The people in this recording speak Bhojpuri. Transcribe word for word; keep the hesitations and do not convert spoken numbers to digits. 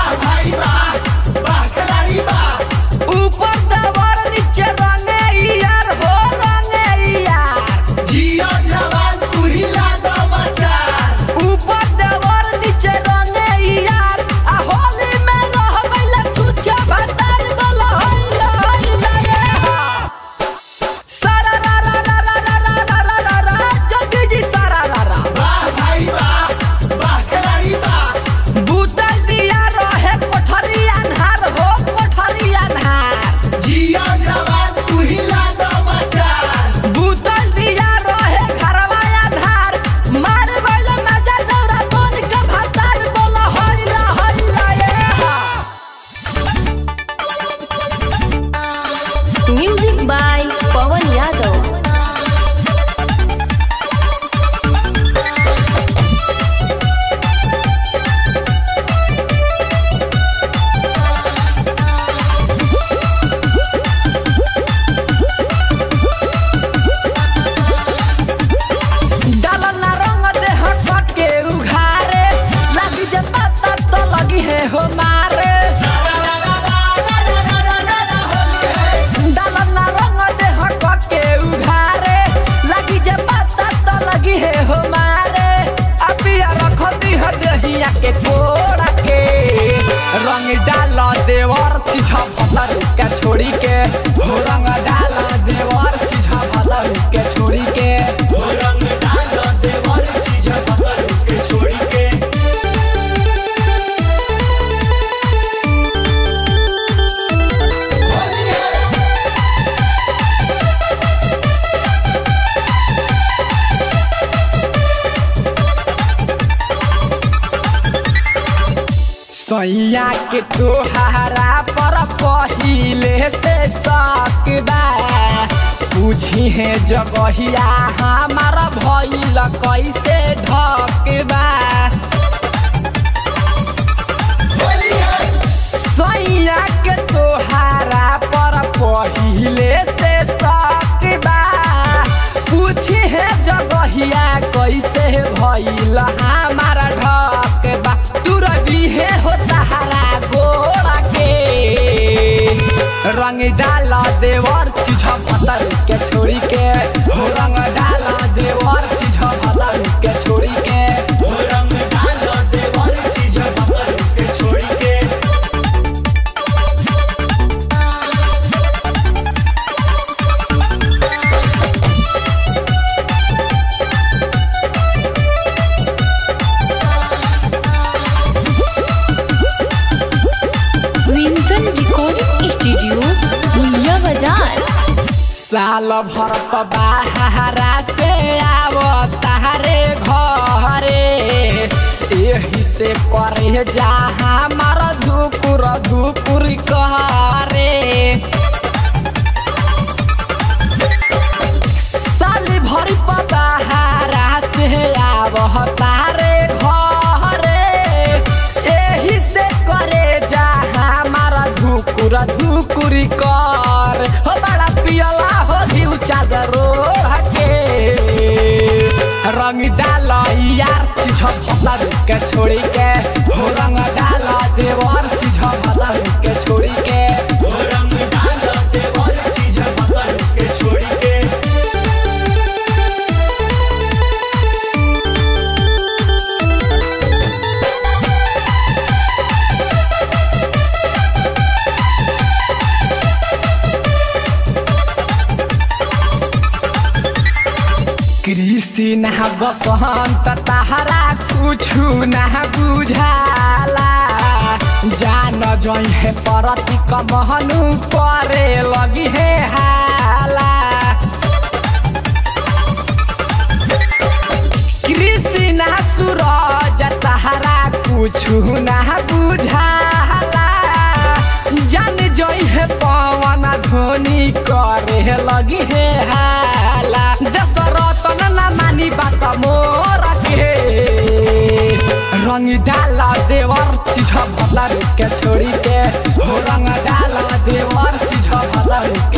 वाह भाई वाह वाह खिलाड़ी वाह। ऊपर देवर नीचे रंगे यार हो रंगे यार। जियो जवान तू ही लागा बचार। ऊपर देवर नीचे रंगे यार। आ होली में रह गइला छुछे भतार बोलो हल्ला हल्ला रे। सारा रा रा रा रा रा रा रा रा रा जगी जी सारा रा रा। वाह भाई वाह वाह खिलाड़ी वाह। बूतल दिया रहे कोठरी अन्हार हो कोठरी अन्हार। जियो जवान तू ही लागा बचार। बूतल दिया रहे घरवा अन्हार। मार गइल नजर दौरा तोन के भतार बोलो हल्ला हल्ला रे। Music by Pawan Yadav. डालना रंग देह के उघारे लगी जे पता तो लगी है हो मारे। डालना रंग देह के उघारे लगी जे पता तो लगी है हो मारे। अबिया रखती है दहिया के कोड़ा के रंग डाल देवर चिझा पतर के छोड़ी के हो रंग डाल देवर चिझा पतर के छोड़ी के। वो रंग डालो देवर चीज पकड़ के छोड़ी के। सैया के तोहारा पर पहिले से शक बा। पूछी है जगहिया हमारा भइल कैसे धक बा। सैया के तोहारा पर पहिले से शक बा। पूछी है जगहिया कैसे भइल हमारा ढक बा। तू रवि है हो सहारा गोरा के रंग डाल देवर चीज पतर के छोड़ी के हो रंग डाल देवर चीज पतर के छोड़ी के। वो रंग डालो देवर चीज पकड़ के छोड़ी के। Vincent Recording Studio, Bhuiya Bazaar. साल भर तो बाहरा से आवो तारे घरे यही से करे जा हमारा धुकुर धुकुर करे। साल भर तो बाहरा से आवो तारे घरे यही से करे जा हमारा धुकुर धुकुर कर। हो बड़ा पियला हो जीव चादरो के रंग डाल यार चीज पतर के छोड़ी के हो रंग डाल देवर चीज पतर के छोड़ी के। वो रंग डालो देवर चीज पकड़ के छोड़ी के। कृषि ना बसंत तहरा कुछु ना बुझाला। जान जई है परती कमहनु करे लगी है हाला। कृषि ना सूरज तहरा कुछु ना बुझाला। जान जई है पवन धोनी करे लगी है हाला। दशरथन ना मानी बात मोर के रंग डाल देवर चीज पतर के छोड़ी के हो रंग डाल देवर चीज पतर के।